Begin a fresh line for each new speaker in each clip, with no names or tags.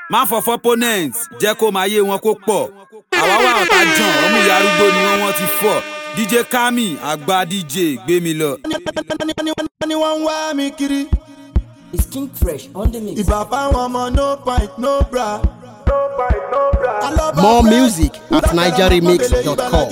má fọ opponent jẹ́ kó máa yé wọn kó pọ̀ àwa wà ọ̀tá jàn ọmú ìyá arúgbó ni wọ́n ti fọ́ DJ Kami àgbà DJ gbé mi lọ.
ni wọ́n wá mi kiri.
It's King Fresh on the mix.
Ìbá fáwọn ọmọ no pint no bra.
More music at nigeremix.com.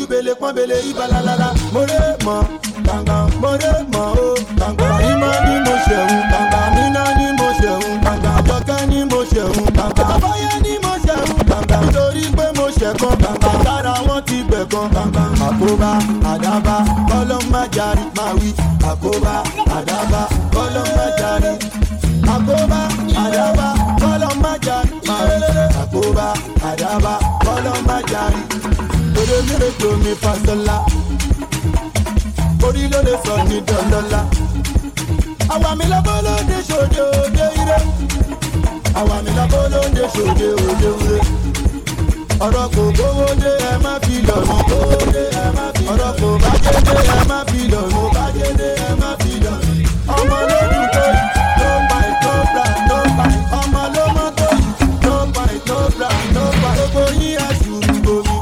Àkóbá àdábá ọlọ́mọdéjàre máa wí. Àkóbá àdábá ọlọ́mọdéjàre. Àkóbá àdábá ọlọ́mọdéjàre máa wí. Àkóbá àdábá ọlọ́mọdéjàre. Èrè mèrè tó mi fàṣọlá. Orí ló lè sọ ní dọ́lọ́lá. Àwa mi lọ́bọ̀ ló dé ṣòde òde ire. Àwa mi lọ́bọ̀ ló dé ṣòde òde ire. Ọ̀rọ̀ kò gbówó dé ẹ má fi lọ́rùn gbówó dé ẹ má fi ọ̀rọ̀ kò bá jẹ́ dé ẹ má fi lọ́rùn bá jẹ́ dé ẹ má fi lọ́rùn. Ọmọ lódùn tó yìí no bite no bra no bite ọmọ ló mọ́ tó yìí no bite no bra no bite gbogbo yín àṣùrù bomi.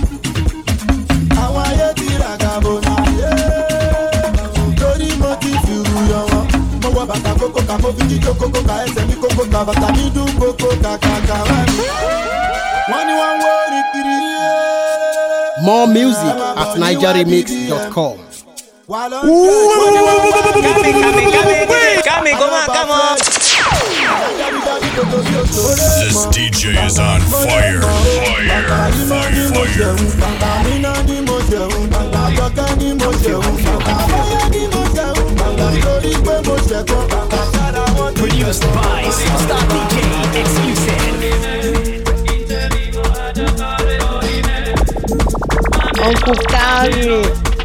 Àwọn ayé ti ràgà bomi. Torí mo ti fìrù yọ wọn. Mo wọ bàtà kókó ká mo fi jíjó kókó ká ẹsẹ̀ mi kókó ká bàtà mi dún kókó kàkàkà wá mi.
More music at nigeremix.com.
Come on.
This DJ is on fire.
Produced by Superstar DJ Exclusive.
Uncle Kami.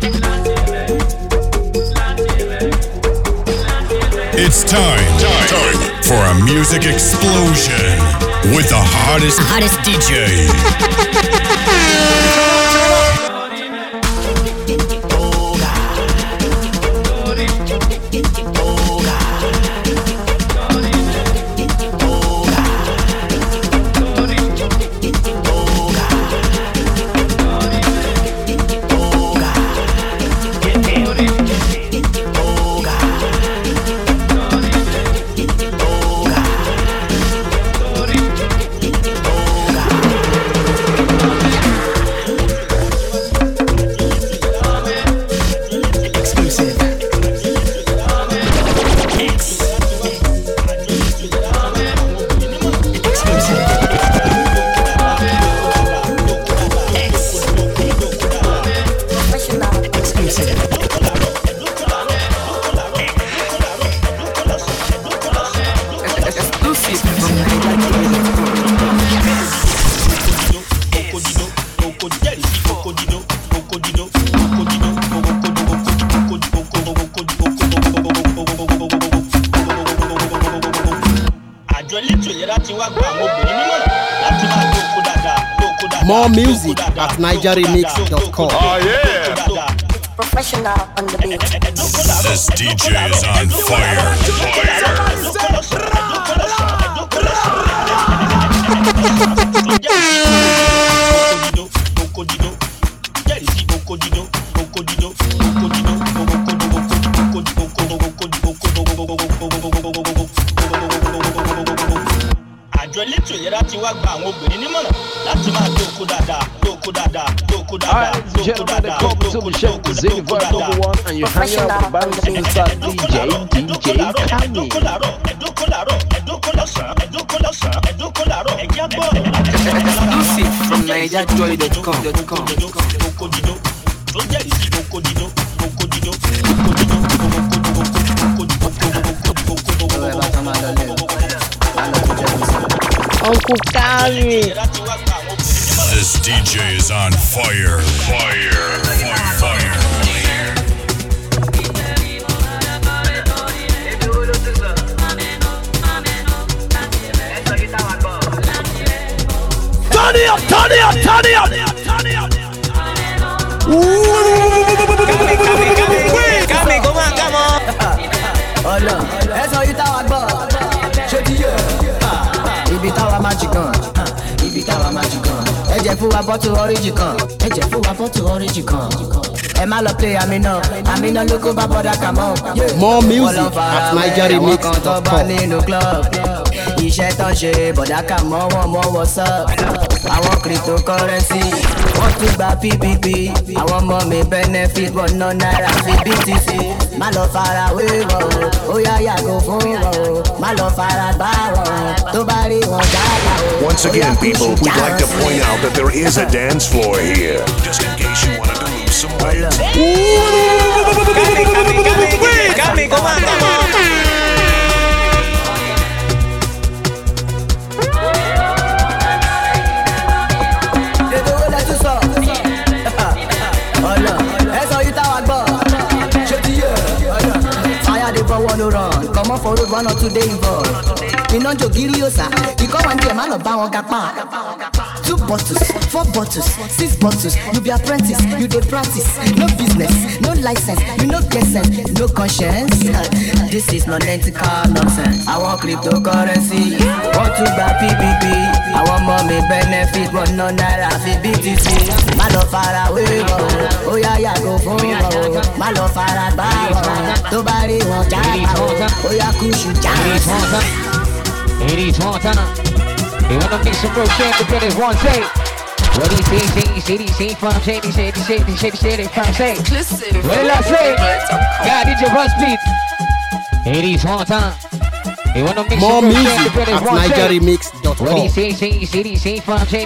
It's time for a music explosion with the hottest DJ.
More music at nigeremix.com.
Oh yeah!
Professional on the beat.
This DJ is on fire.
And you're hanging out with Band Superstar DJ Kami.
Exclusive from nigerjoy.com.
Uncle Kami.
This DJ is on fire.
Turn it up. Kami, come on.
Oh no, that's how you talk about. Ibi táwa máa jí gan.
fún wa bottle origin kan. Ẹ jẹ́ fún wa bottle origin kan. Ẹ má lọ play Amina ló kó bá bọ́dà kà mọ́.
More music at NigeriMix.com.
Iṣẹ́ tán ṣe bọ̀dá kà mọ́ wọn mọ́ what's up. Àwọn cryptocurrency wọ́n tún gba PPP. Àwọn ọmọ mi benefit wọn ná náírà fi BTC. Má lọ fara wé wọn o, ó yá yàgò fún wọn o. Má lọ fara gbá wọn, tó bá rí wọn dáadáa o.
Once again, people, we'd like to point out that there is a dance floor here. Just in case you wanted to lose some weight.
Cami, come on.
No run, come on for road 1 or 2 days involved. Iná jògìrì yóò sá, ikọ̀ wà ní ẹ̀ má lọ bá wọn gapá. 2 bottles, 4 bottles, 6 bottles. You be apprentice, you dey practice. No business, no license, you no get sense, no conscience. This is non-ethical nonsense. I want cryptocurrency, want to buy PPP. I want money benefit, want no naira fi BTC. Má lọ fara wé wọn, ó yá yàgò fún wọn. Má lọ fara gbá wọn, tó bá rí wọn jápa wọn, ó yá kúṣù jápa.
It is one time. They wanna make some real shit to get it one say. What he say, from say, they from say. What did I say? God, did your bus beat? It is one time. They wanna make
more
some real
music
shit to get it
at
one say.
NigeriMix.com.
What he say, from say,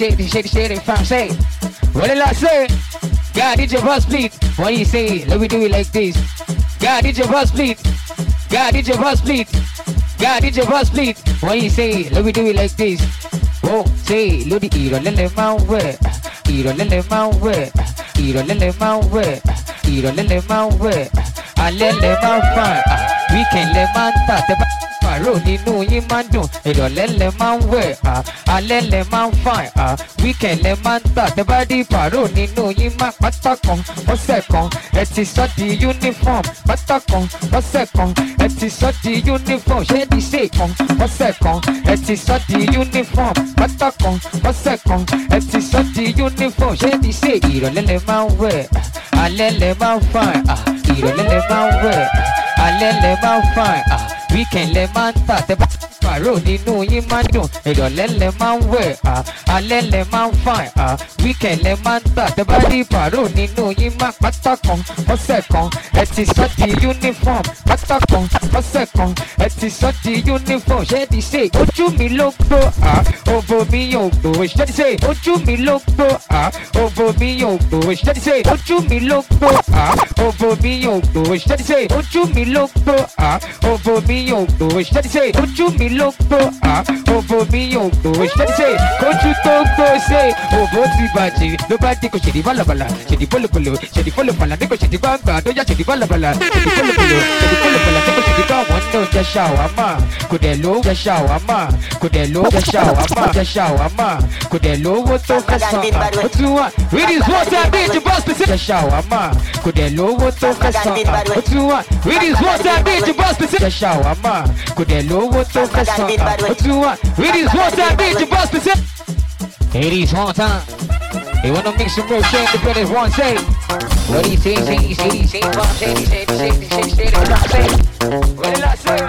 they from say. What did I say? God, did your bus beat? What he say? Let me do it like this. God, did your bus beat? God, did your bus beat? God, did your bus bleed? What you say? Let me do it like this. Oh, say, Lodi, Irolele Mawe, Irolele Mawe, Irolele Mawe, Irolele Mawe, Alele Mawe, we can le manta, the paro nínú yín máa ń dùn, ìrọ̀lẹ́lẹ̀ máa ń wẹ̀, alẹ́lẹ̀ máa ń fine, wíkẹ̀lẹ̀ máa ń tà, tẹ́ bá rí paro nínú yín máa pátá kan, ọ̀sẹ̀ kan, ẹ ti sọ di uniform, pátá kan, ọ̀sẹ̀ kan, ẹ ti sọ di uniform, ṣé di ṣe kan, ọ̀sẹ̀ kan, ẹ ti sọ di uniform, pátá kan, ọ̀sẹ̀ kan, ẹ ti sọ di uniform, ṣé di ṣe ìrọ̀lẹ́lẹ̀ máa ń wẹ̀, alẹ́lẹ̀ máa ń fine, ìrọ̀lẹ́lẹ̀ máa ń wẹ̀, alẹ́lẹ̀ máa ń fine, weekend lẹ máa ń tà, tẹ́ bá pàrọ̀ nínú yín máa ń dùn, ìrọ̀lẹ́ lẹ máa ń wẹ̀, alẹ́ lẹ máa ń fine, weekend lẹ máa ń tà, tẹ́ bá rí pàrọ̀ nínú yín máa pátá kan, ọ̀sẹ̀ kan, ẹ ti sọ di uniform, pátá kan, ọ̀sẹ̀ kan, ẹ ti sọ di uniform, ṣé di ṣe ojú mi ló gbó, òbò mi yóò gbó, ṣé di ṣe ojú mi ló gbó, òbò mi yóò gbó, ṣé di ṣe ojú mi ló gbó, òbò mi yóò gbó, ṣé di ṣe ojú mi ló gbó, òbò mi yóò gbó, ṣé di ṣe ojú mi ló gbó, òbò mi yóò gbó, ṣé di ṣe ojú tó gbó ṣe òbò ti bàjẹ́ ló bá dé kò ṣèdí bálabàlà ṣèdí pólopolo ṣèdí pólopàlà dé kò ṣèdí gbàgbà tó yá ṣèdí bálabàlà ṣèdí pólopolo ṣèdí pólopàlà dé kò ṣèdí báwọn náà jẹ ṣàwámà kò dẹ̀ ló jẹ ṣàwámà kò dẹ̀ ló jẹ ṣàwámà jẹ ṣàwámà kò dẹ̀ lówó tó fẹ́ san ó tún wà with his water bí ti bọ́ specific jẹ ṣàwámà kò dẹ̀ lówó tó fẹ́ san ó tún wà with his water bí ti bọ́ specific jẹ ṣàwámà kò dẹ̀ lówó tó fẹ́ san ó tún wà with his water bí ti bọ́ specific. It is one time. They wanna make some real shit to put it one say. What he say, from say, what did I say?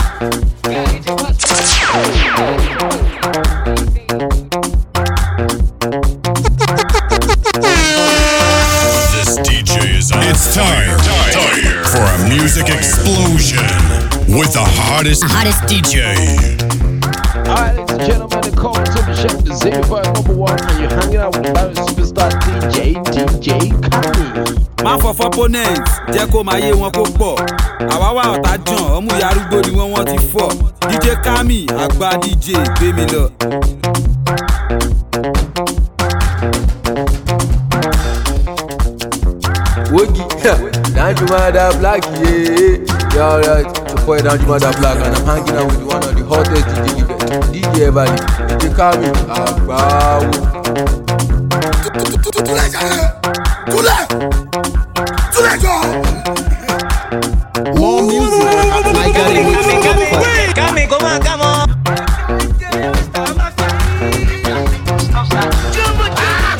This DJ is on. It's time for a music explosion with the hottest DJ.
Alright, ladies and gentlemen, the call to the chef, the Z5 number 1, and you're hanging out with Barry Superstar DJ Kami.
Má fọ opponent jẹ́ kó máa yé wọn kó pọ̀. Àwa wà ọ̀tá jàn, ọmú ìyá arúgbó ni wọ́n ti fọ̀. DJ Kami, àgbà DJ, gbé mi lọ.
Wogi, Danjumada Black, yeah, alright. The boy Danjumada Black, and I'm hanging out with one of the hottest DJ ever. DJ Kami,
More music at NigeriMix.com.
Kami, come on.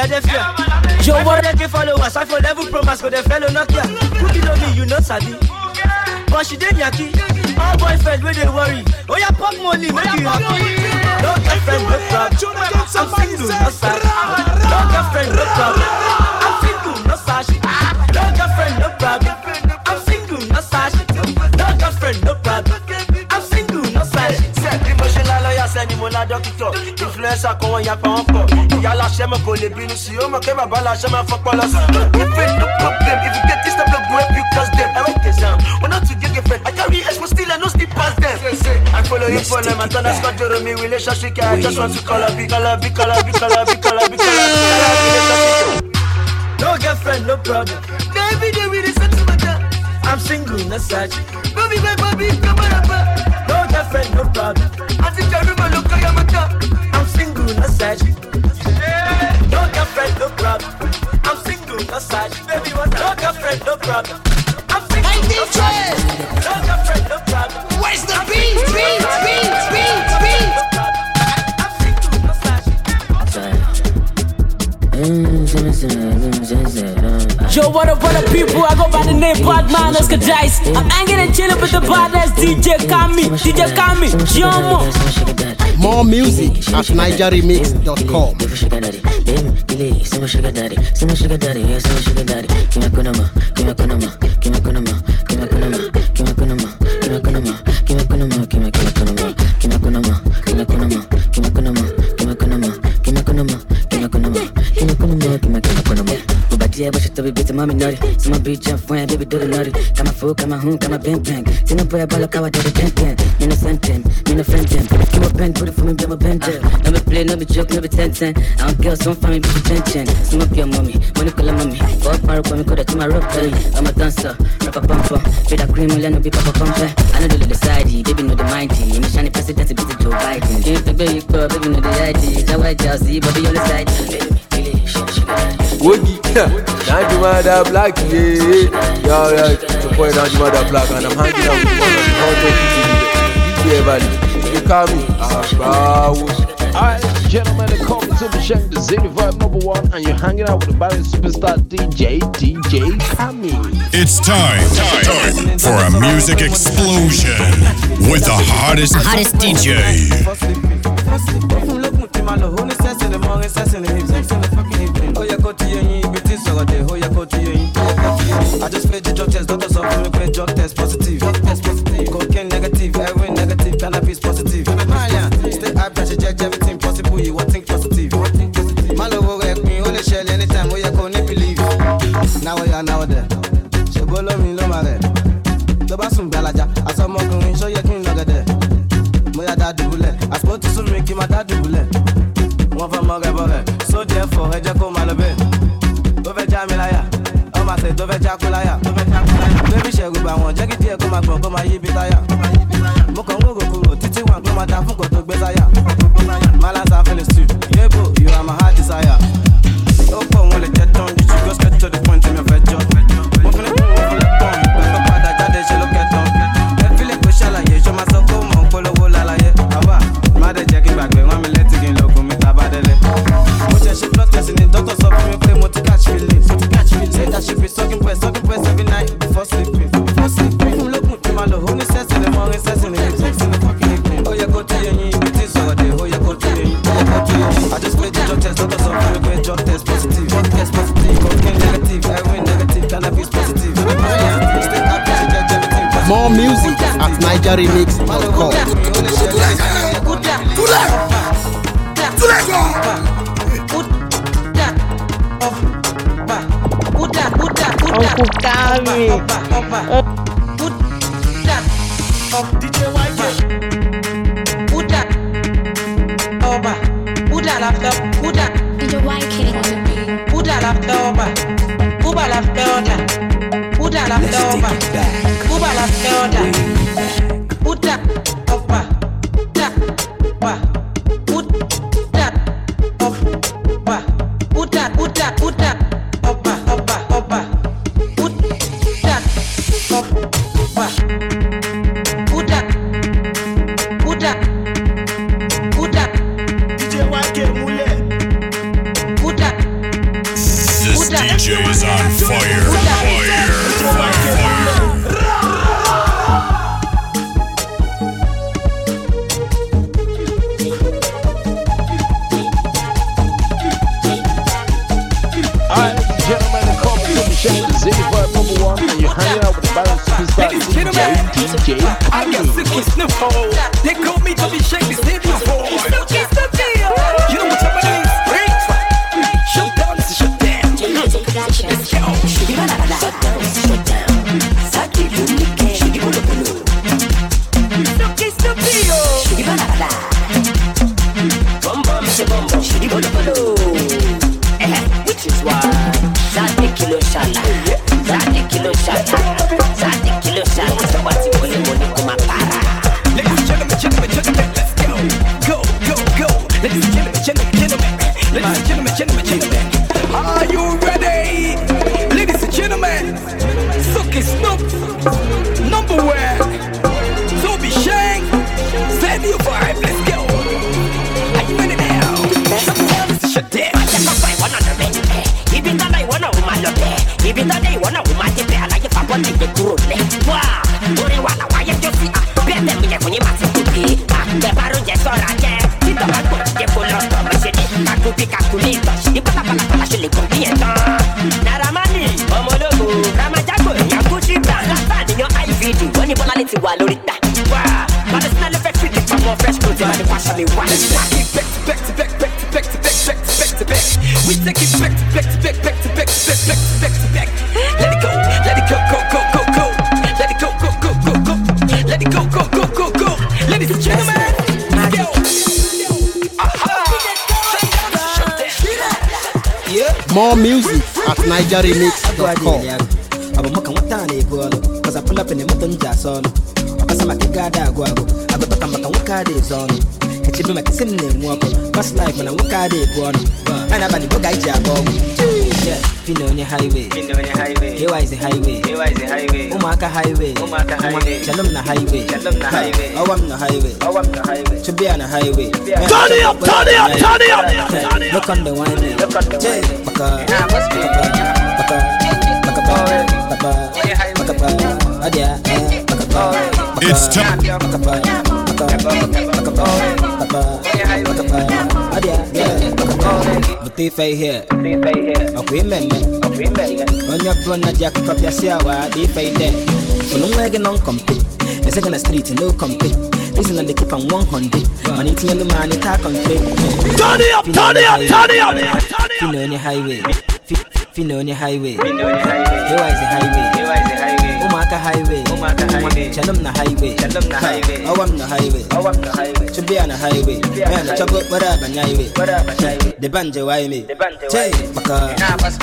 Philadelphia. Joe, what they can follow us? I for level pro mask, go the fellow Nokia. Who you know me, you know Sabi. But she did yaki. All boyfriend where they worry. Oh yeah, pop money, make you happy. No girlfriend, no problem. I'm single, no sash. No girlfriend, no problem. I'm single, no sash. No girlfriend, no problem. I'm single, no sash. No girlfriend, no problem. I'm single, no sash. Emotional lawyer, send him on a doctor. Influencer, come on, ya pa encore. Y'a la chaîne, pour les binous. Si on m'a qu'à ma balle, la chaîne, fuck pas la somme. No problem. If you get this, stop the grip, you cause them. I won't get down. We're not to get friend. I carry H, but still I know still past them. I follow you for them. I turn a Scott Jeremy relationship. I just want to call a big. No girlfriend, no problem. Baby, they really set to my time. I'm single, no such. Baby, come on. No girlfriend, no problem. I think I remember look at my top. I'm single, no such. No girlfriend, no problem. I'm single, no such. Baby, what? No girlfriend, no problem. I'm single, no such. No girlfriend, no problem. Where's the beat?
Yo, what up, people? I go by the name Badman Dice. I'm hanging and chilling with the badass DJ Kami. Jomo.
More music at nigeremix.com.
Yeah, but you be beating mommy naughty. So my bitch jump when baby do the naughty. Got my food, got my home, got my bang bang. See no boy about how I do the bang bang. Me no friend them, me no friend them. Give a pen, put it for me, be my bend there. No be play, no be joke, no be 10-10. I don't care, some family be 10-10. Smoke your mommy, money call her mommy. Go up, power, me could to my rock belly. I'm a dancer, rock a bumper. Be that cream, will no be papa bumper. I know the little side, baby know the mighty. Me shiny president, be the Joe Biden. You think baby, baby know the ID. That white jersey, baby on the side.
Woogie, Nanji Mada Black, yeah, right. The boy Nanji Mada Black, and I'm hanging out with one of the hottest DJ Valley. You call me
Alright, ladies and gentlemen, the coming to the Shank, the Zany Vibe #1, and you're hanging out with the Barry Superstar DJ Kami.
It's time for a music explosion with the hottest DJ.
I just played the drug test, doctors of me play drug test positive. Cocaine negative, heroin negative, cannabis positive. Stay hype, dash check everything possible, you want think positive. Malo will wreck me, only shell anytime, we are going to believe. Now we are now there. So go love me, no matter. The bathroom balaja, I saw more green, show your king nugget there. Moya daddy bullet, I spoke to some Mickey, my daddy bullet. One for more ever, so therefore, I just come out of bed. Over Jamilaya. I said, don't vex Jaculaya. Baby, share with one. Jackie, dear, come and come my Yibitaya. Mokongo, Titi, one, come and down from Koto Bezaya. Malas are feeling stew. Yeah, boo, you are my heart desire. Oh, come, will it get on? You should go straight to the point in your fed job. Moving it, moving it, come. Back up, I got it, she look at them. I feel like we shall I show myself, come on, pull a wool, I like it. Aba, mother, Jackie, back, when I'm letting you look, me, Tabadele. Which I should not listen in doctors of me, play more to catch feelings. Say that she be sucking breast every night before sleeping. Look, my love, only says in the morning, says in the evening. Oh, you go to your knee, it is over there. Oh, you go to your knee, I just played the drug test, doctors of me, play drug test positive. Cocaine negative, heroin negative, cannabis positive.
More music at nigeremix.com.
Uncle Kami.
DJ YK.
DJ YK on the beat.
superstar DJ
I got Silky Sniffle. They call me to be shaky Sniffle. You know what I'm saying? Shut down, shut down. Let's go. Shut down, shut down. Saki Lumike, Shiki Bolo Bolo. Silky Sniffle. Bum bum, bum bum, Shiki Bolo Bolo. Which is why Zati Kilo Shala, Zati Kilo Shala, Zati Kilo Shala. So what's it going on? Kuma para. Ladies and gentlemen, let's go, go, go, go. Ladies and gentlemen, ladies and gentlemen. Are you ready? Ladies and gentlemen, Silky Snoop, number one, Toby Shang, send your vibe, let's go. Are you ready now? Shut down, shut down. If you don't want to woman, if you don't want to woman, I like if I want to get through. Wow, what do you want? Why you just see? Better me when you must be. The baron just saw that. You don't want to get full of machine. I could be calculated. You got a actually convenient. Naramani, Omologo, Ramajago, Yakuchi, in your IVD. When you want to Walorita. Wow, but it's not a very pretty for more fresh clothes and the fashion we want. Back to back. We take it back to back. Let it go, go. Let it go, go. Let it go. Ladies and gentlemen, let's go.
More music at NigerRemix.com.
Cause I pull up in the mountain jazz on. Cause I'm a gada guago. I go back and walk out the zone. It's a bit of a walk. Past life when I walk out the one. And I'm a good guy, yeah, Pino on your highway. Here is the highway. Omaka highway. Shalom na highway. Awam na highway. To be on a highway.
Turn it up.
Look on the wine.
It's time.
Butifay here. Okay, man. On your brother Jack Papiasiawa, Defay there. For no wagon on compete. A second street, no compete. Listen and they keep on 100. Money to the man, attack on play.
Turn it up.
Fino on your highway. Fino on your highway. Here is the highway. Omaka highway. Shalom na highway. Awam na highway. To be on a highway. Man, the chocolate, whatever, highway. The banjo, why me? Jay, Baka,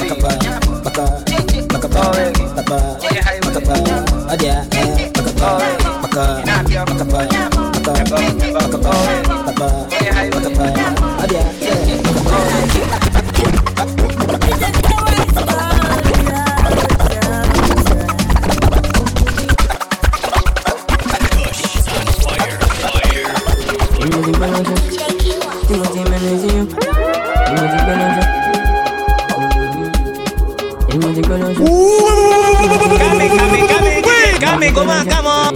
Come on.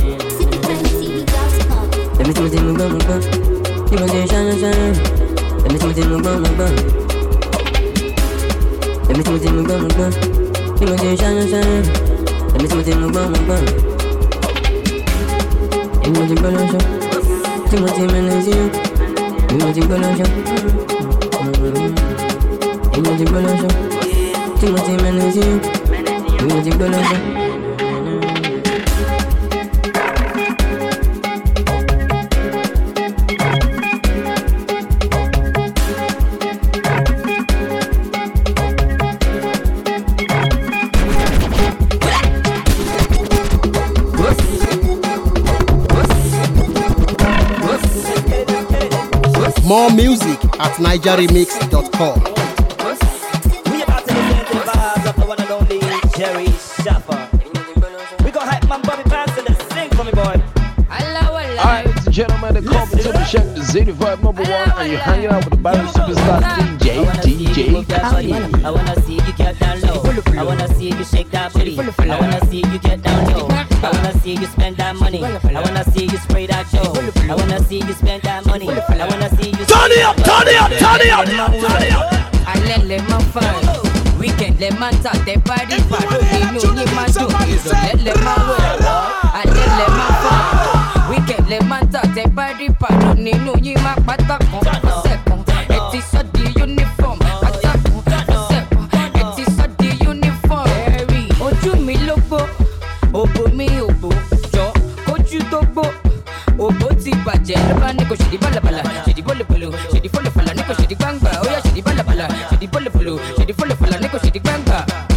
More music at NigerRemix.com.
We about to listen to the vibes of the one and only Jerry Shaffer. We gon' hype man Bobby Banton and sing for me, boy.
Alright, ladies and gentlemen, the call to the check the Zeta Vibe number one, and you're hanging out with the Barry Superstar DJ Khaled.
I wanna see you get down low. I wanna see you shake that booty. I wanna see you get down low. I wanna see you spend that money. I wanna see you spray that show. I wanna see you spend that money. I wanna see you
turn it up.
I let my fun.
Weekend lẹ máa ń tà tẹ parí ìpàdé inú yín máa dùn. Ìrọ̀lẹ́ lẹ máa ń wẹ̀ lọ, alẹ́ lẹ máa fọ́. Weekend lẹ máa ń tà tẹ parí ìpàdé nínú yín máa pátá kan ọ̀sẹ̀ kan. Ẹ ti sọ di uniform pátá kan ọ̀sẹ̀ kan. Ẹ ti sọ di uniform. Ojú mi ló gbó, òbò mi òbò jọ kójú tó gbó. Òbò ti bàjẹ́ ló bá ní kò ṣèdí bálabàlà, ṣèdí bólebolo, ṣèdí fólefàlà ní kò ṣèdí gbangba. Ó yá ṣèdí bálabàlà, ṣèdí bólebolo, ṣèdí fólefàlà ní kò ṣèdí gbangba.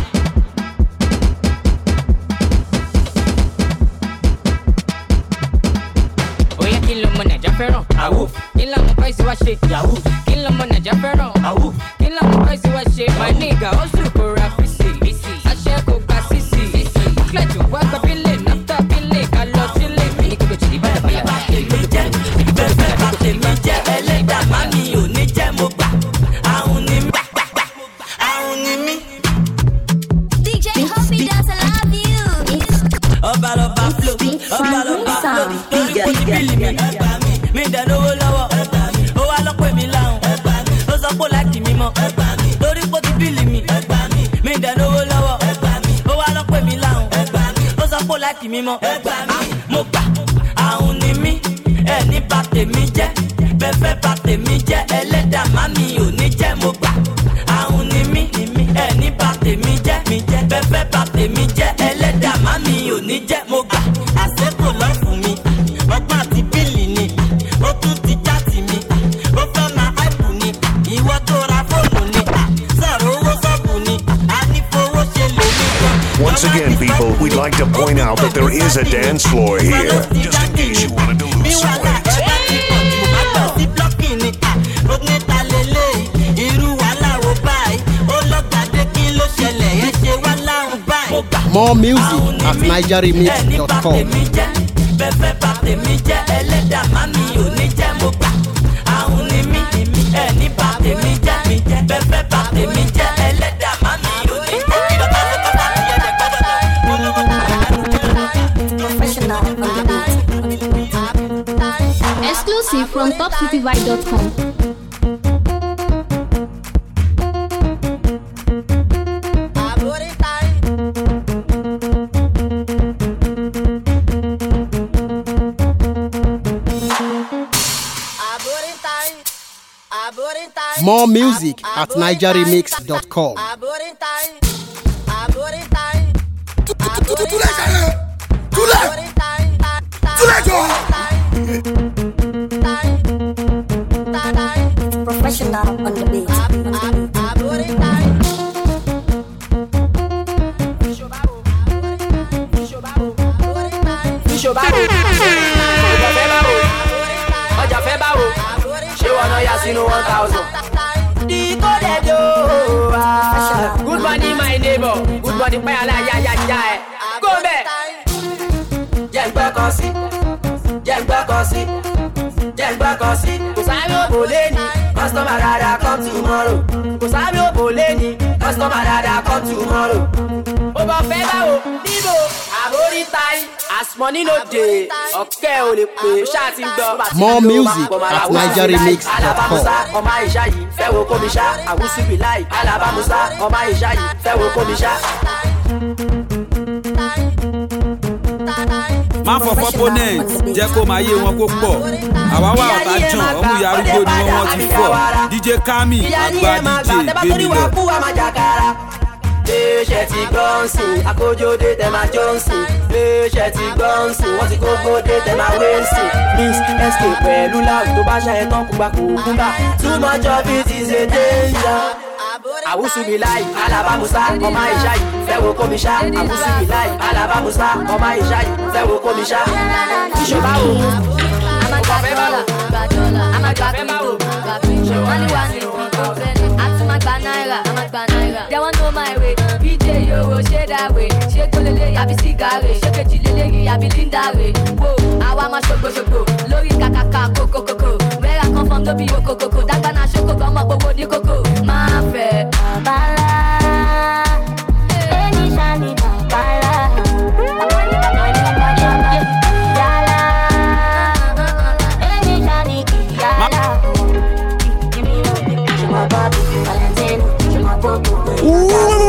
Oya kí lọmọ Naija fẹ́ràn? Àwù. Kí lọmọ Báyìí wá ṣe? Yahoo. Kí lọmọ Naija fẹ́ràn? Àwù. Kí lọmọ Báyìí wá ṣe? My nigga hustle kò ra fisi. Aṣẹ́ kò gba sisi. Kílẹ̀jù wá gba bílẹ̀ náfítà bílẹ̀ ká lọ sílé. Ní kókò ṣèdí bálabàlà.
Èmi jẹ́ ìbẹ̀fẹ̀ bá tèmi jẹ́ ẹlẹ́dàá má mi ò ní jẹ́ mo gbà. Àrùn ni mí. Àrùn ni mí.
DJ Hoppy does I love you.
Ọba lọba flow, ọba lọba flow. Torí kò ní bílì mi. Mi dẹ̀ lówó lọ́wọ́. Ó wá lọ́pọ̀ èmi láhùn. Ó sọ pé láti mi mọ́. Torí kò ní bílì mi. Mi dẹ̀ lówó lọ́wọ́. Ó wá lọ́pọ̀ èmi láhùn. Ó sọ pé láti mi mọ́. Mo gbà, àrùn ni mí. Ẹni bá tèmi jẹ́, bẹ́fẹ́ bá tèmi jẹ́, ẹlẹ́dàá má mi ò ní jẹ́ mo gbà. Àrùn ni mí, ẹni bá tèmi jẹ́, bẹ́fẹ́ bá tèmi jẹ́, ẹlẹ́dàá má mi ò ní jẹ́ mo gbà. Àṣekò lọ fún mi, ọgbọ́n àti bíìlì ni, ó tún ti jáàtì mi, ó fẹ́ máa áìpù ni, ìwọ tó ra fóònù ni, sọ̀rọ̀ owó sọ́ọ̀bù ni, a ní fowó ṣe lè ní gan.
Once again, people, we'd like to point out that there is a dance floor here, just in case you wanted to lose some weight.
More music at nigeremix.com.
Bẹ́fẹ́ bá tèmi jẹ́ ẹlẹ́dàá má mi ò ní jẹ́ mo gbà. Àrùn ni mí, ẹni bá tèmi jẹ́, bẹ́fẹ́ bá tèmi jẹ́ ẹlẹ́dàá má mi ò ní jẹ́. Ìjọba ṣe kọ́ta ti yẹ gbọ́dọ̀ lọ.
Exclusive from topcityvibe.com.
More music at nigeremix.com.
Professional on the beat.
Ọjà fẹ́ báwo, ṣé wọn náà yà sínú 1000. Decoded yo. Good morning my neighbor, good morning pẹ́ aláyáyáyá ẹ̀. Go bẹ́ẹ̀. Jẹ́ ń gbọ́ kan sí, jẹ́ ń gbọ́ kan sí, jẹ́ ń gbọ́ kan sí. Kò sáré òbò lẹ́ni, customer dada come tomorrow. Kò sáré òbò lẹ́ni, customer dada come tomorrow. Ó bọ̀ fẹ́ báwo, níbo, àbórí táyì. As money no dey, ọ̀kẹ́ ò lè pè é ṣáà ti ń gbọ́.
More music at nigeremix.com.
Alábàmúsá ọmọ àìṣá yìí fẹ́ wo kó mi ṣá. Àwùsùbí láì alábàmúsá ọmọ àìṣá yìí fẹ́ wo kó mi ṣá.
Má fọ̀fọ́ opponent jẹ́ kó máa yé wọn kó pọ̀. Àwa wà ọ̀tá jàn ọmú ìyá arúgbó ni wọ́n ti fọ̀. DJ Kami àgbà DJ Gbémi lọ.
Ṣé ti gbọ́nsìn, akójóde tẹ̀ máa jọ́nsìn. Ṣé ti gbọ́nsìn, wọ́n ti kókóde tẹ̀ máa wéǹsìn. Miss SK pẹ̀lú láàrú tó bá ṣàyẹ̀ tán kúgbà kò kúgbà. Too much of it is a danger. Àwùsùbí láì, alábàmúsá, ọmọ àìṣá yìí, fẹ́ wo kó mi ṣá. Àwùsùbí láì, alábàmúsá, ọmọ àìṣá yìí, fẹ́ wo kó mi ṣá. Ìṣòbá wo? Ọkọ̀ fẹ́ bá wo? Àmàgbà fẹ́ bá wo?
They want know my way. BJ Yoro, shade that way. Shake Olele, I be cigare. Shake Chilele, I be Linda way. Whoa, I want my shoko shoko. Lori kakaka, koko koko. Where I come from, no be yoko koko. Dagana shoko, come up, bobo di koko. My fair. Bala. Any shani, bala. Yala. Any shani, yala.
Ooh,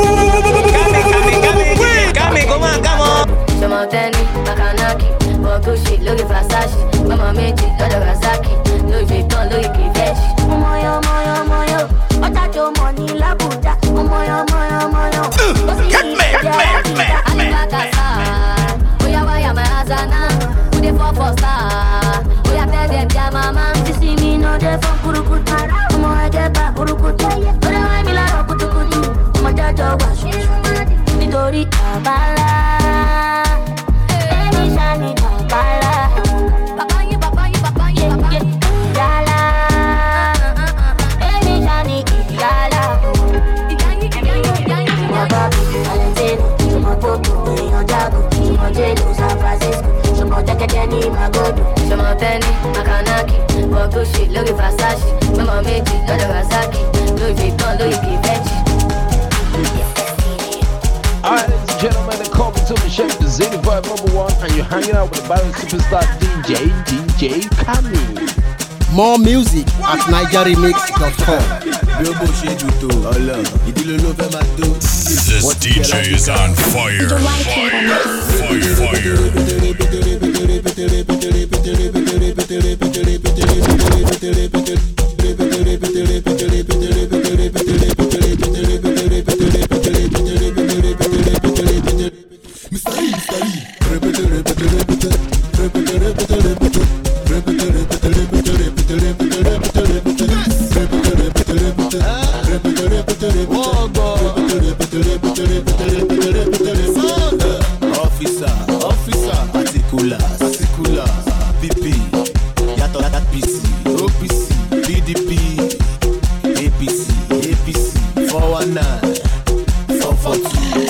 Makanaki, Bogushi, Louis Versace, Mama Meji, Lodo Razaki, Louis Vuitton, Louis Givenchy. Moyo, moyo, moyo, Otato money la Buddha. Moyo, moyo, moyo. Get me. Alibakasa, Oya waya my Azana, who dey for star? Oya tell them their mama, you see me no dey for kurukutu. Omo I get back kurukutu. Oya waya me la kutukutu. Omo jajo wa shushu. Nítorí Abala, Emi Shani Abala. Baba you, Yala. Emi Shani Yala. Baba, Valentino, Sumo Popo, Yon Jago, Sumo Jelo, San Francisco, Sumo Teketeni, Magodo, Sumo Penny, Makanaki, Bogushi, Louis Versace, Mama Meji, Lodo Razaki, Louis Vuitton, Louis Givenchy.
Alright, ladies and gentlemen, they call me to the chef, the Zany Vibe #1, and you're hanging out with the Barry Superstar DJ Kami.
More music at nigeremix.com.
This DJ is on fire.
Officer, particular, PP, Yato PC, OPC, PDP, APC, 419, 442.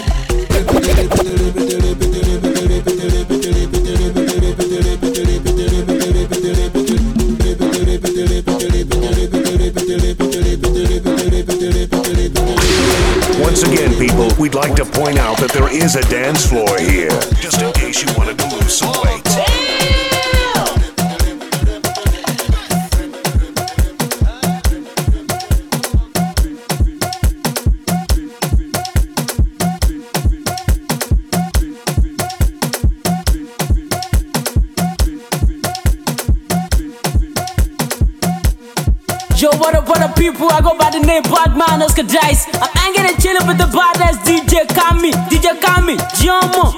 Once again, people, we'd like to point out that there is a dance floor here, just in case you wanted to lose some weight.
Yo, what up, people? I go by the name Badman Oscar Dice. I'm hanging and chilling with the badass DJ Kami, Jomo.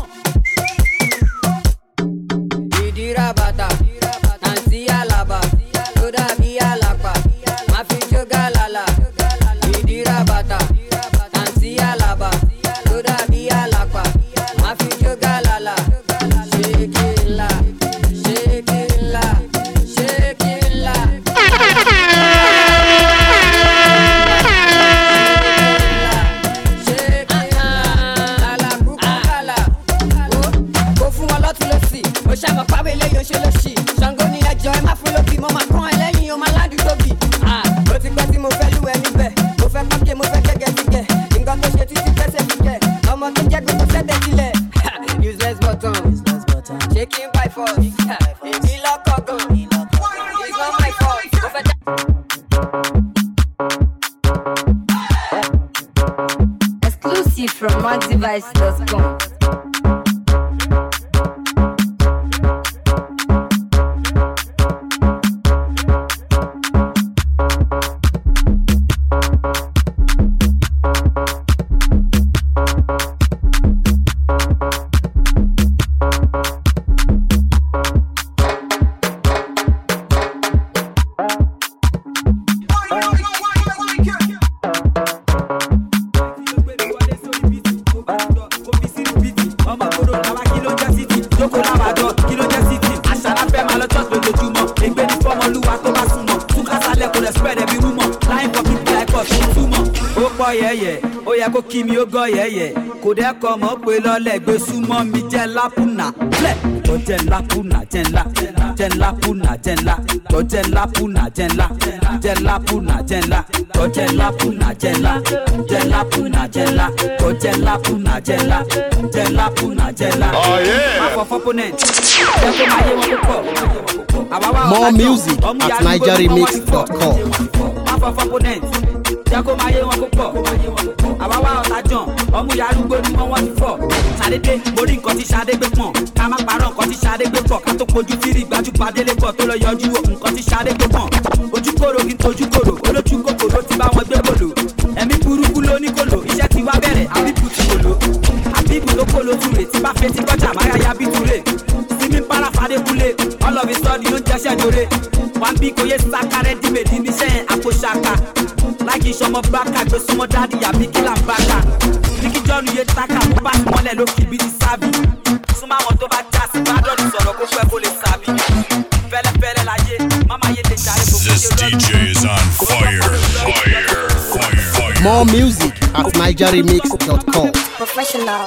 Idira bata, Nancy Alaba, Toda Bia Lapa, Mafijo Galala. Idira bata, Nancy Alaba, Toda Bia Lapa, Mafijo Galala. Shake it la, shake it la, shake it la. Ṣàmọ̀ pàwé lẹ́yìn oṣù lọ́sì Ṣàngó ní ẹjọ́ ẹ má fún lókì mo máa kán ẹ lẹ́yìn o máa ládùú tóbi. Ó ti pẹ́ tí mo fẹ́ lú ẹ níbẹ̀ mo fẹ́ pàkẹ́ mo fẹ́ gẹ́gẹ́ sígẹ̀ nǹkan tó ṣe títí fẹsẹ̀ sígẹ̀ ọmọ tó jẹ́ gbogbo sẹ́tẹ̀ sílẹ̀. Useless button shaking by force èmi lọ́kọ̀ gan it's not my fault mo fẹ́ dá.
Exclusive from MaxDevice.com.
Ó yẹ kó kí mi ó gọ́ yẹ̀yẹ̀ kò dẹ́kọ̀ mọ́ pé lọ́lẹ̀ gbé súnmọ́ mi jẹ́ lápúnà lẹ̀ tó jẹ́ lápúnà jẹ́ ńlá jẹ́ lápúnà jẹ́ ńlá tó jẹ́ lápúnà jẹ́ ńlá jẹ́ lápúnà jẹ́ ńlá tó jẹ́ lápúnà jẹ́ ńlá jẹ́ lápúnà jẹ́ ńlá tó jẹ́ lápúnà jẹ́ ńlá jẹ́ lápúnà jẹ́ ńlá. Má fọ fọ́pọ́nẹ̀t jẹ́ kó máa yé wọn púpọ̀.
More music at nigeremix.com.
Má fọ fọ́pọ́nẹ̀t jẹ́ kó máa yé wọn púpọ̀. Àwa wá ọ̀tá jàn ọmú yarúgbó ni wọ́n ti fọ̀. ṣàdédé mo rí nǹkan tí ṣàdé gbé pọ̀n ká má parọ́ nǹkan tí ṣàdé gbé pọ̀ ká tó pojú fírí gbájú padélé pọ̀ tó lọ yọjú nǹkan tí ṣàdé gbé pọ̀n ojúkòrò kí n tojú kòrò olójú kòkòrò ti bá wọn gbé bòlò ẹ̀mí burúkú ló ní kòlò iṣẹ́ ti wá bẹ̀rẹ̀ àbíkú ti kòlò àbíkú ló kòlò túre tí bá fẹ́ ti kọjá máyà ya bí túre sinmi para fàdé kúlé all of a sudden yóò jẹ́sẹ̀ dòre wọn bí kò yé sakarẹ́ dìbèdì níṣẹ́ àpò ṣaka láìkí ìṣọmọ bákà gbé súnmọ́ dáàdì àbí kílà ń bákà níkí jọ́nu yé taka mú bá ti mọ́lẹ̀ ló kì í bí ti sábì súnmọ́ àwọn tó bá já sí bá dọ́ọ̀dù sọ̀rọ̀ kó pẹ́ kó lè sábì fẹ́lẹ́fẹ́lẹ́ láyé máma yé lè jàre kó
This DJ is on fire.
More music at nigeremix.com.
Professional.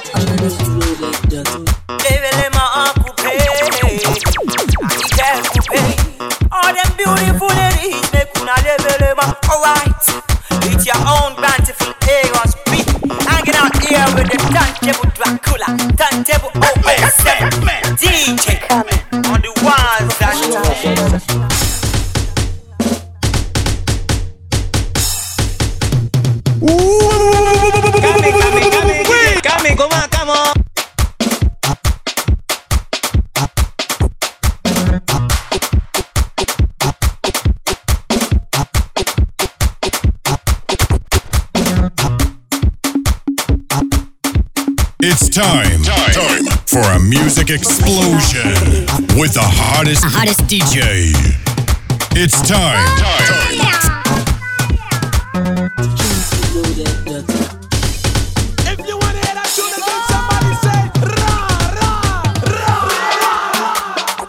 All them beautiful ladies make una level ma. Alright, it's your own bountiful Eros B. Hanging out here with the turntable Dracula, turntable OS7 DJ on the ones that come on.
It's time for a music explosion with the hottest DJ. It's time.
If you wanna hear that tune again, somebody say ra ra ra.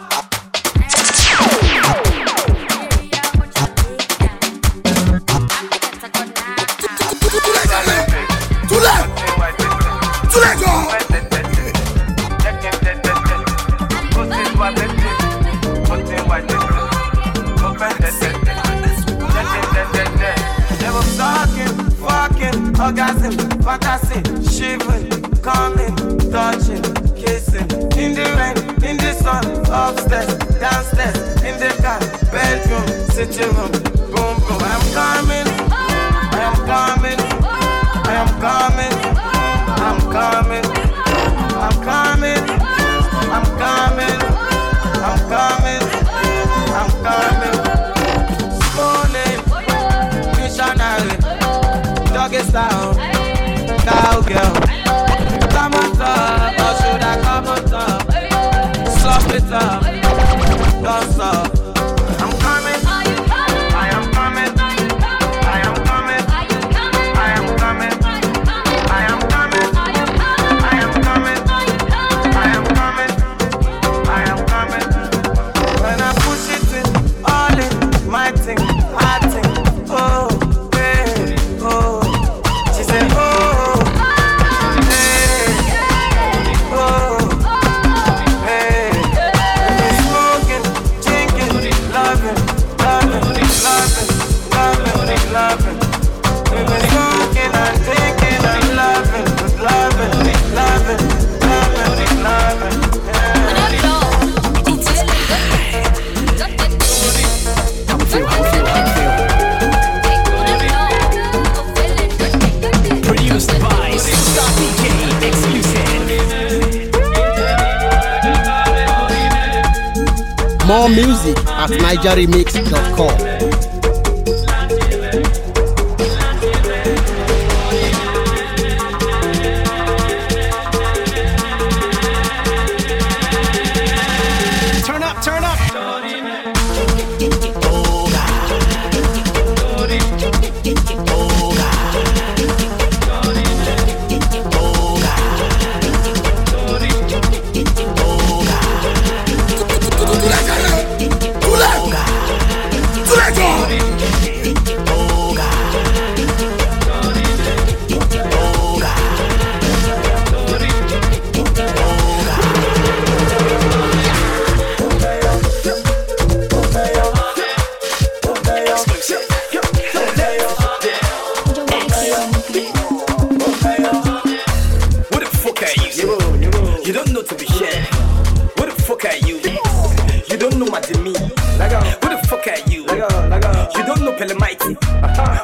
Orgasm, fantasy, shivering, coming, touching, kissing. In the rain, in the sun, upstairs, downstairs, in the car, bedroom, sitting room, boom boom. I am coming, I am coming, I am coming, I'm coming, I'm coming, I'm coming, I'm coming, I'm coming. Morning, missionary. Doggy style, cowgirl. Come on top, or should I come on top? Slop it up, don't stop. I'm coming, I am coming, I am coming, I am coming, I am coming, I am coming, I am coming, I am coming. When I push it in, all in, my thing, I think, oh, baby, oh.
More music at nigeremix.com.
Turn up.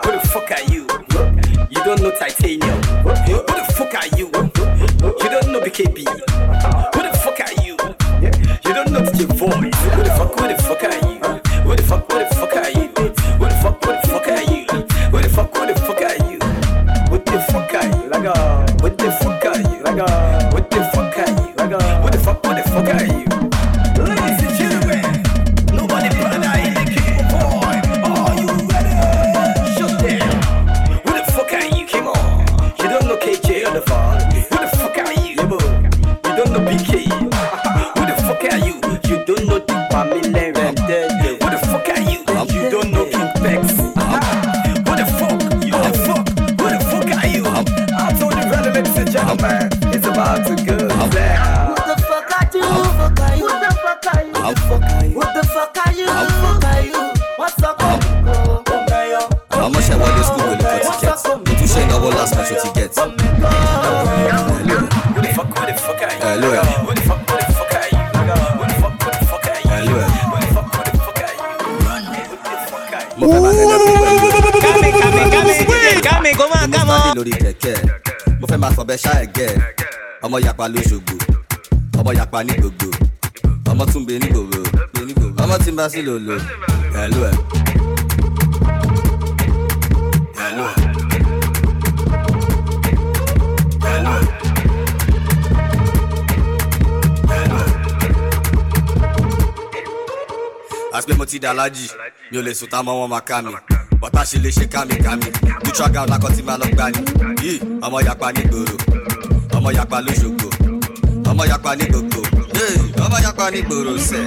Titanium. Who the fuck are you? You don't know KB. Who the fuck are you? You don't know your voice. Who the fuck are you? Who the fuck are you? Who the fuck are you? Who the fuck are you? What the fuck are you? Like what the fuck are you? Like what the fuck are you? Like what the fuck are you? Ladies and gentlemen, nobody better in the game, boy. Are you ready? Shut down. Who the fuck are you? Come on. You don't know KJ on the phone. Who the fuck are you? You don't know BK. Who the fuck are you? You don't know the Pamela Rendez. Who the fuck are you? You don't know King Pex. Who the fuck? You the fuck? Who the fuck are you? I told you, ladies and gentlemen, it's about to go down.
What the fuck are you? What the fuck are you? What the fuck are you? What's up?
How much I want this school will cut tickets? To share our last match what he gets.
Who the fuck are you?
Hello.
Who the fuck are you? Who the fuck are you?
Hello.
Who the fuck are you? Run it. Who the fuck are you?
Kami, come on. Lórí kẹ̀kẹ́, mo fẹ́ máa fọbẹ̀ ṣá ẹ̀gẹ́. Ọmọ yapa lóṣogbo, ọmọ yapa ní gbogbo, ọmọ tún bẹ ní gbogbo, ọmọ tí ń bá sí lòlò. Hello. Hello. Hello. Àṣpé mo ti dà lájì, mi ò lè sùn tá mọ́ wọn máa ká mi. Bọ́tà ṣe lè ṣe kámi. Neutral ground lákọ̀ tí máa lọ gbá ni. Yìí, ọmọ yapa ní gbòòrò, ọmọ yapa lóṣogbo, ọmọ yapa ní gbogbo. Ọmọ yapa ní gbòòrò sẹ̀.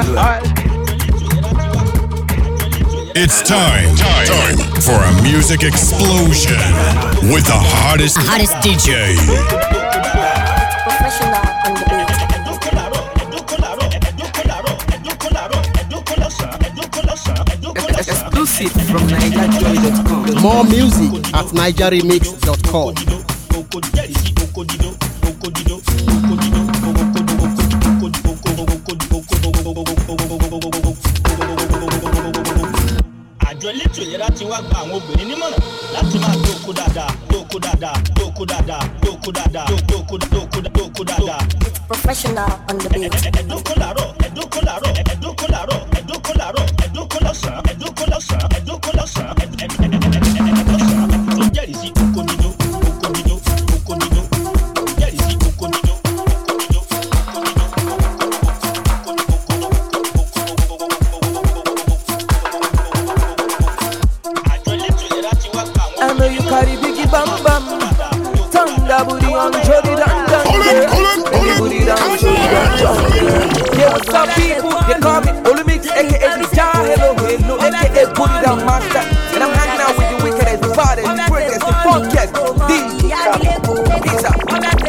It's time for a music explosion with the hottest DJ.
Professional on the beat.
Exclusive from NigerJoy.com.
More music at NigerRemix.com.
Àjọ elétò ìlera ti wá gba àwọn obìnrin nímọ̀ràn láti máa dóko dáadáa.
Professional on the beat.
Ẹ̀dókò làárọ̀, ẹ̀dókò lọ́sàn-án, ẹ̀dókò lọ́sàn-án. Tó jẹ́rìí sí oko nídó. Jẹ́rìí sí oko nídó.
I know you carry biggie bam bam. Thunder booty on Jody Dan Dan. Booty down, Jody Dan Dan. Yeah, what's up, people? They call me Olumix, aka the Jar. Hello, aka Booty Down Master. And I'm hanging out with the wickedest, the baddest, the greatest, the funkest. DJ Peace out.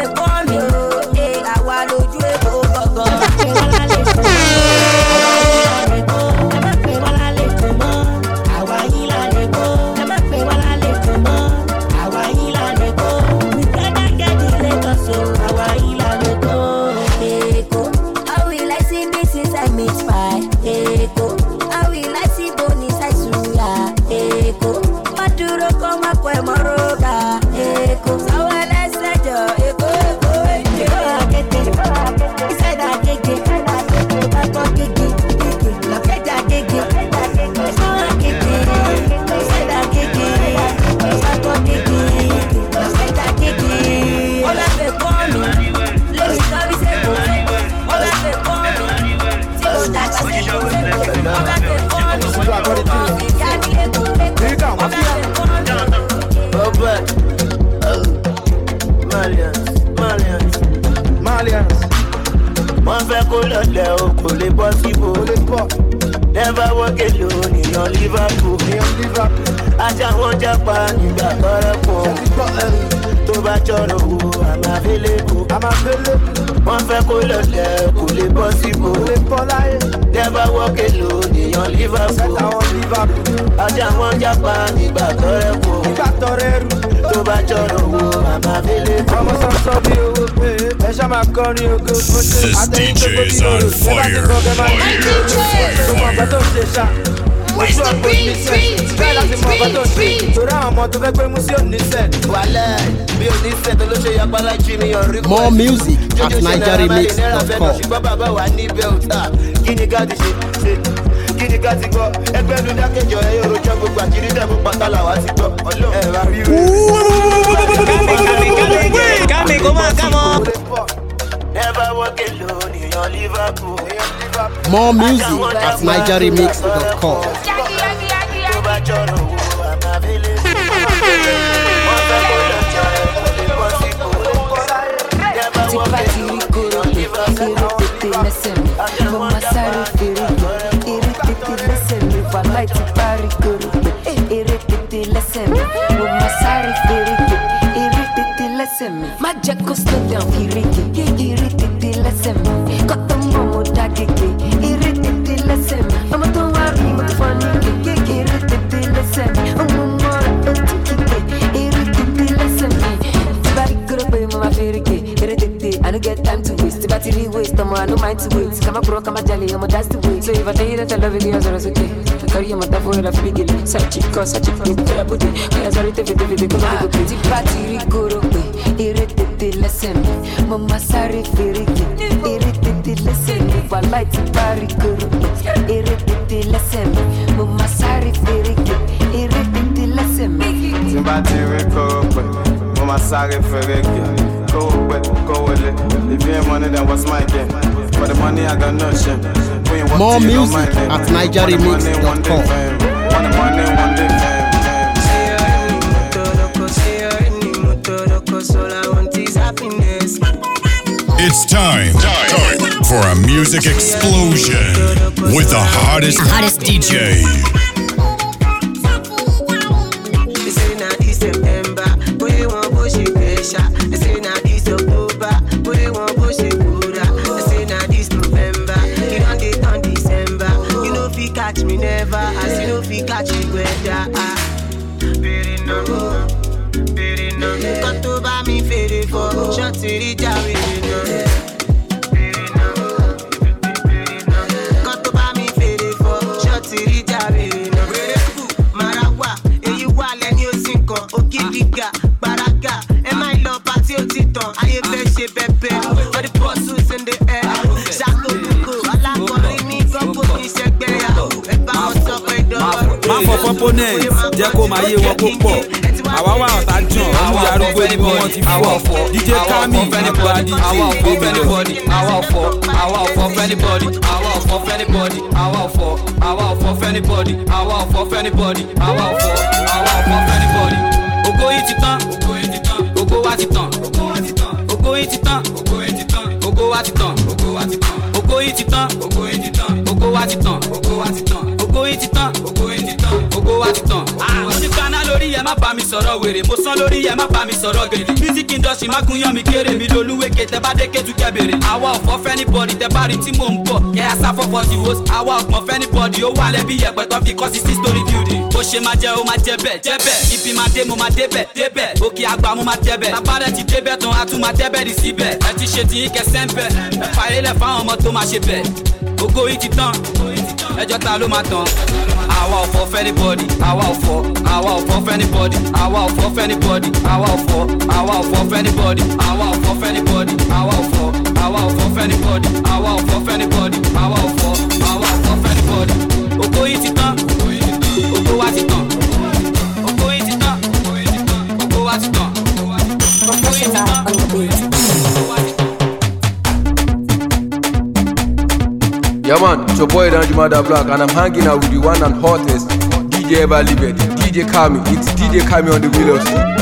Never walk alone in your Liverpool. Ajá wọn jápa nígbà tọ́rẹ́ pọ̀. Tó bá jọ̀rọ̀ wo, I'm available. Wọ́n fẹ́ kó lọlẹ̀ kò lè bọ́ síbò. Never walk alone in your Liverpool. Ajá wọn jápa nígbà tọ́rẹ́ pọ̀. Tó bá jọ̀rọ̀ wo, I'm available.
Ọmọ sọ́sọ́ bí owó pé ẹ ṣá máa kọrin ògo.
This DJ is on fire.
Tó mọ̀ pẹ́ tó ṣe ṣá. Where's the beat? Bẹ́ẹ̀ láti mọ ọkọ tó ń ṣe. Torí àwọn ọmọ tó fẹ́ gbé mú sí òní sẹ́ẹ̀. Wàlẹ́ bí òní sẹ́ẹ̀ tó ló ṣe yapa láì jí mi yàn rí.
More music at NigeriMix.com.
Ṣùgbọ́n bàbá wa ní bẹ́ẹ̀ta. Kí ni ká ti ṣe? Kí ni ká ti gbọ́? Ẹgbẹ́ ló dákẹ́jọ ẹ yóò rojọ́ gbogbo àkírí dẹ́mu pátá làwa ti gbọ́. Ẹ wá rí o.
Kami, come on, come on.
Never walk alone in your Liverpool.
More music at NigeriMix.com.
My jack go slow down, irritated, listen. Got the momo dagege, irritated, listen. I'm a don't worry, I'm funny, irritated, listen. I'm more irritated, listen. Body good up, my favorite, irritated. I don't get time to waste. The battery waste, I no mind to wait. Come on, come on, jolly, I'm that's the way. So if I tell you that I love you, you're okay. Carry your mother for a frigate, such a cause, such a good body. I was already the battery good up. Irritated, listen. Mama sorry, irritated, listen. If I like to party, irritated, listen. Mama sorry, irritated, listen.
Zimbabwe, Mama sorry, go with it. If you ain't money, then what's my game? For the money, I got no shame.
More music at NigeriMix.com.
One day, one day,
It's time for a music explosion with the hottest DJ.
Catch me never, I see no fi catch you whether Got to buy me faded for shots to reach out with Got to buy me faded for shots to reach out with Marawa, and you want and you sink on Okidiga, Baraka, and my love party Titon. I have been shit pepe for the bosses in the air. Shako Duko, Alakorini, Gopo, Ishekbeya.
Má fọ opponent jẹ́ kó máa yé wọn kó pọ̀. Àwa wà ọ̀tá jàn, àwọn arúgbó ni wọ́n ti fọ́. DJ Kami nípa DJ anybody.
Àwa ọ̀fọ̀ anybody. Àwa ọ̀fọ̀ anybody. Àwa ọ̀fọ̀ anybody. Àwa ọ̀fọ̀ anybody. Àwa ọ̀fọ̀ anybody. Ògo yìí ti tán. Ògo wa ti tán. Ògo yìí ti tán. Ògo wa ti tán. Ògo yìí ti tán. Ògo wa ti tán. Ògo yìí ti tán. Ògo wa ti tán. Mo ní kaná lórí ẹ má bá mi sọ̀rọ̀ wèrè. Mo sán lórí ẹ má bá mi sọ̀rọ̀ gèrè. Music industry má gun yan mi kéré. Mi lolúwèké tẹ bá dé kéjú kẹbèrè. Àwa ọ̀fọ̀ fẹ́nibọ̀dì tẹ bá rí tí mò ń bọ̀. Kẹ́ ẹ sá fọ́fọ́ sí host. Àwa ọ̀pọ̀ fẹ́nibọ̀dì ó wà lẹ́bí yẹ̀pẹ̀ tó fi kọ́ sí 6-story building. Bó ṣe máa jẹ́ ó máa jẹ́ bẹ́ẹ̀. Ibi máa dé mo máa débẹ̀. Òkè àgbà mo máa tẹ́bẹ̀. Bàbá ti débẹ̀ tán a tún máa tẹ́bẹ̀ dì síbẹ̀. Ẹ ti ṣe ti yín kẹsẹ́ ń bẹ̀. Ẹ fàyè lẹ̀ fáwọn ọmọ tó máa ṣe bẹ̀. Ògo yìí ti tán. Ẹjọ́ ta ló máa tán. Àwa ọ̀fọ̀ fẹ́nibọ̀dì. Àwa ọ̀fọ̀ fẹ́nibọ̀dì. Àwa ọ̀fọ̀ fẹ́nibọ̀dì. Àwa ọ̀fọ̀ fẹ́nibọ̀dì. Àwa ọ̀fọ̀ fẹ́nibọ̀dì. Àwa ọ̀fọ̀ fẹ́nibọ̀dì. Àwa ọ̀fọ̀ fẹ́nibọ̀dì. Àwa ọ̀fọ̀ fẹ́nibọ̀dì. Ògo yìí ti tán. Ògo wa ti tán. Ògo yìí ti tán. Ògo wa ti tán. Ògo yìí ti tán.
Yeah man, it's your boy Danjumada Black and I'm hanging out with the one and hottest DJ ever lived, DJ Kami. It's DJ Kami on the wheels.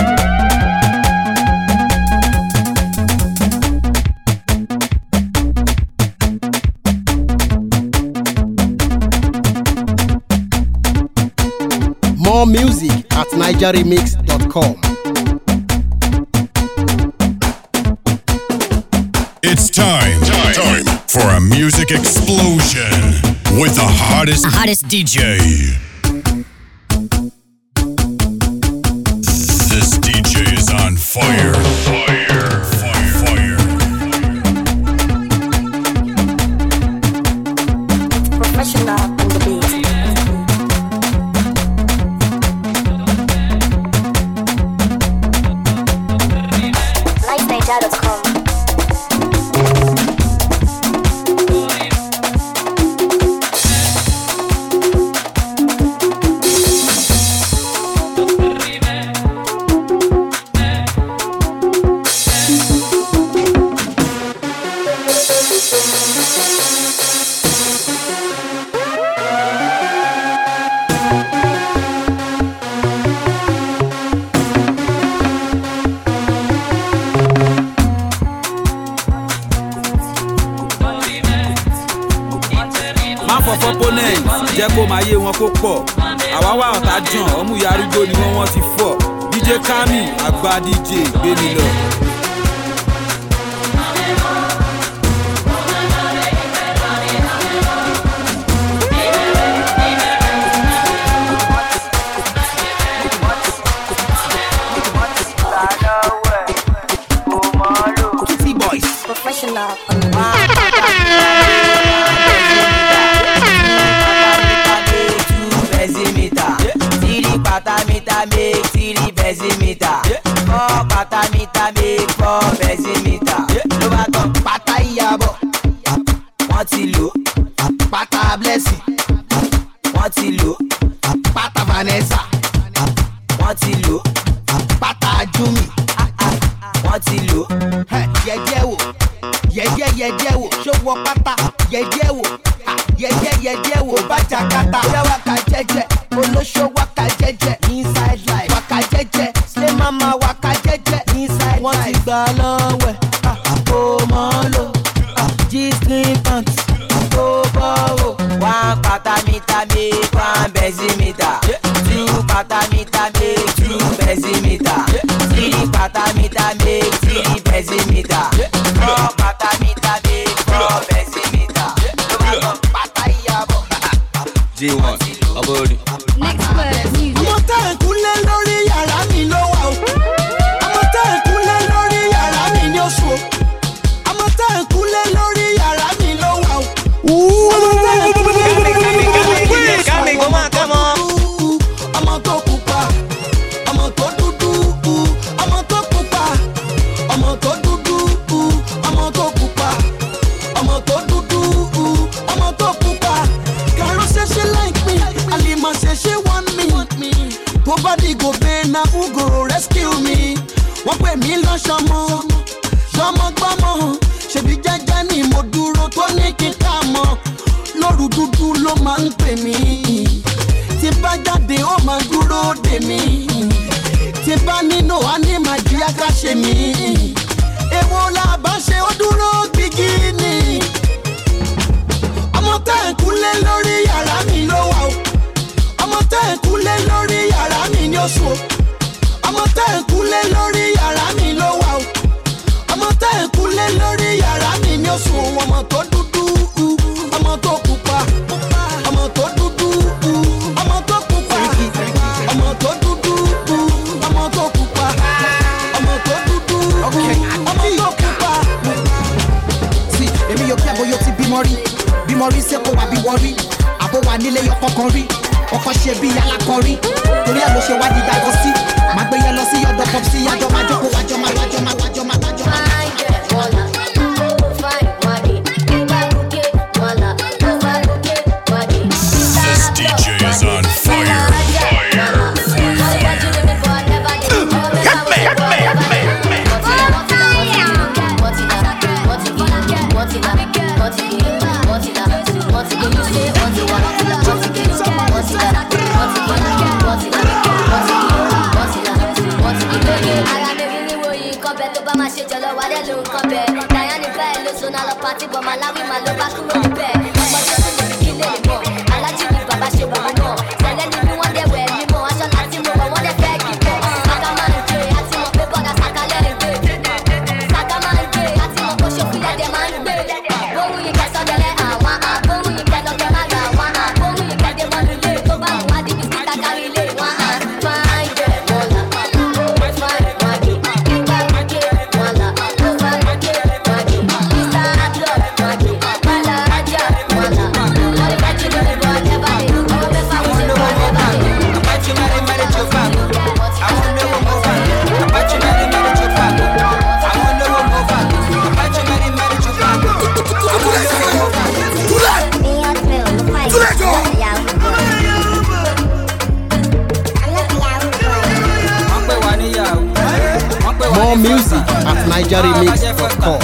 More music at NigeriMix.com.
It's time for a music explosion with the hottest DJ. This DJ is on fire.
Professional on the beat.
for opponent jẹ́ kó máa yé wọn kó pọ̀ àwa wà ọ̀tá jàn ọmú ìyá arúgbó ni wọ́n ti fọ̀ DJ Kami àgbà DJ gbé mi lọ.
Professional.
Wọ́n ti lò pátá blessing, wọ́n ti lò pátá Vanessa, wọ́n ti lò pátá Jumi, wọ́n ti lò yẹ̀yẹ́ wò yẹ̀yẹ́ wò ṣòwò pátá yẹ̀yẹ́ wò yẹ̀yẹ́ wò bàjá kátà bóyá wákà jẹ́jẹ́ olóṣó wákà jẹ́jẹ́ inside life wákà jẹ́jẹ́ slay mama wákà jẹ́jẹ́ inside life wọ́n ti gbà lọ́wọ́ kó mọ́ lò G-string pants kó bọ́wọ́. One pata mita make one bezimeter, two pata mita make two bezimeter, three pata mita make three bezimeter, four pata mita make four bezimeter. Pata iyabo.
J1 abori.
Next word music.
Ọmọ tá ẹ̀ kúnlẹ̀ lórí yàrá mi ló wà o. Ọmọ tá ẹ̀ kúnlẹ̀ lórí yàrá mi ní oṣù o. Ọmọ tá ẹ̀ kúnlẹ̀ lórí yàrá mi ló wà o. Ọmọ tá ẹ̀ kúnlẹ̀ lórí yàrá mi ló wà o. Ọmọ tó pupa, ọmọ tó dúdú, ọmọ tó pupa, ọmọ tó dúdú, ọmọ tó pupa, ọmọ tó dúdú, ọmọ tó pupa. Karo say she like me, Alima say she want me. Nobody go pay na who go rescue me. Wọ́n pè mí lọ ṣọmọ gbọ́mọ. Ṣèbí jẹ́jẹ́ ni mo dúró tó ní kíkà mọ́. Lóru dúdú ló máa ń pè mí. Tí bá jáde ó máa dúró dè mí. Tí bá nínú wa ní màá jí akáṣe mi. Èwo la bá ṣe ó dúró gbígí ni. Ọmọ tá ẹ̀ kúnlẹ̀ lórí yàrá mi ló wà o. Ọmọ tá ẹ̀ kúnlẹ̀ lórí yàrá mi ní oṣù o. Ọmọ tá ẹ̀ kúnlẹ̀ lórí yàrá mi ló wà o. Ọmọ tá ẹ̀ kúnlẹ̀ lórí yàrá mi ní oṣù o. Ọmọ tó dúdú, ọmọ tó pupa, ọmọ tó dúdú, ọmọ tó pupa, ọmọ tó dúdú, ọmọ tó pupa, ọmọ tó dúdú, ọmọ tó pupa.
Sí, èmi yóò kí àbóyọ ti bímọ rí ṣé kò wá bí wọ́n rí àbó wà nílé yọ kọ̀ọ̀kan rí ọkọ̀ ṣe bí alákọ̀ọ́rí torí ẹ̀ ló ṣe wá dídá ẹ̀kọ́ sí máa gbé yẹn lọ sí ọ̀dọ̀ pop sí yájọ́ máa jókòó wájọ́ máa.
This DJ is on fire.
Party, but my love in my love back to the bed. But just to kill it more. I like to be Baba Shiba more. Tell anyone one day where you more. I shall let you know I want to beg you. Sakaman J, I see my paper that's Sakalen J. Sakaman J, I see my push up with the man. Go you get some of the go you get up the maga, go you get the one who live. Go back, what did you see that carry lay? Fine, Mola. Fine, Maggie. Mola.
More music at NigerRemix.com.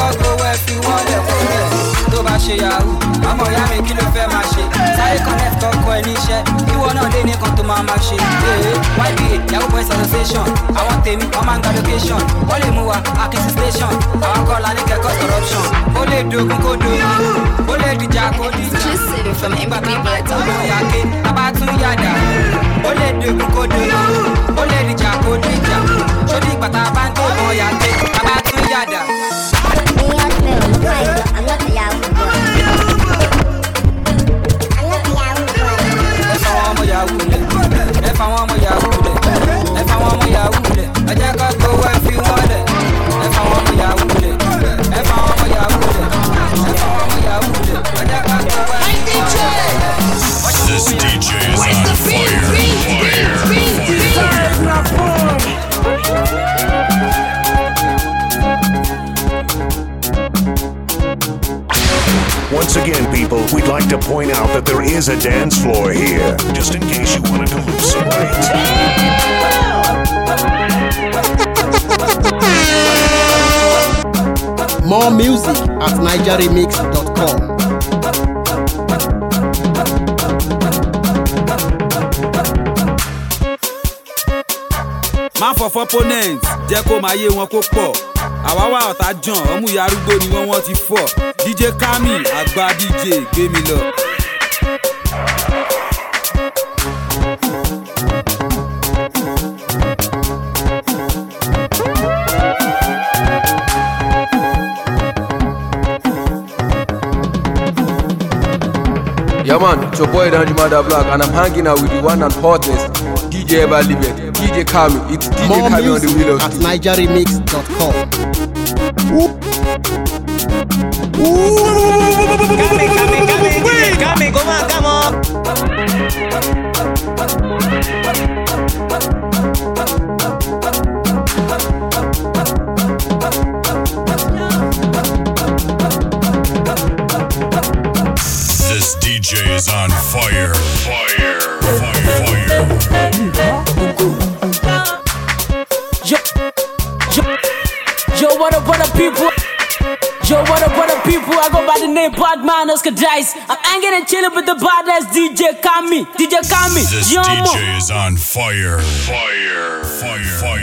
Tó bá ṣe yahoo, ọmọ ìyá mi kí ló fẹ́ máa ṣe? Sáré connect
ẹ níṣẹ́ ìwọ náà lé nìkan tó máa ṣe. YBA Yahoo Boys Association àwọn tèmi wọ́n máa ń gba location wọ́n lè mú wa akínsí station àwọn kọ́ la ní kẹ́kọ̀ọ́ corruption ó lè dogun kó dogun ó lè dìjà kó dìjà nígbà tá a bá tún lọ yàgé tá a bá tún yàdà ó lè dogun kó dogun ó lè dìjà kó dìjà sódì ìgbà tá a bá ń tó lọ yàgé tá a bá tún yàdà. Ẹ fà wọn ọmọ yahoo lẹ̀ ẹ fà wọn ọmọ yahoo lẹ̀ ẹ jẹ́ ká gbowó ẹ fi wọ́n lẹ̀ ẹ fà wọn ọmọ yahoo lẹ̀ ẹ fà wọn ọmọ yahoo lẹ̀ ẹ fà wọn ọmọ yahoo lẹ̀ ẹ jẹ́ ká gbowó ẹ fi wọ́n lẹ̀.
This DJ is on fire.
Once again, people, we'd like to point out that there is a dance floor here, just in case you wanted to lose some weight.
More music at nigeremix.com.
Má fọ opponent jẹ́ kó máa yé wọn kó pọ̀ àwa wà ọ̀tá jàn ọmú ìyá arúgbó ni wọ́n ti fọ́ DJ Kami àgbà DJ gbé mi lọ.
Yeah man, it's your boy Danjumada Black and I'm hanging out with the one and hottest DJ ever lived, DJ Kami. It's DJ
More
Kami on the wheel of
at nigeremix.com.
Kami, come on.
This DJ is on fire. Fire.
Yo, what up, people? Yo, what up, people? I go by the name Badman Oscar Dice. I'm hanging and chilling with the badass DJ Kami. DJ Kami,
This
yo,
DJ is on fire. Fire.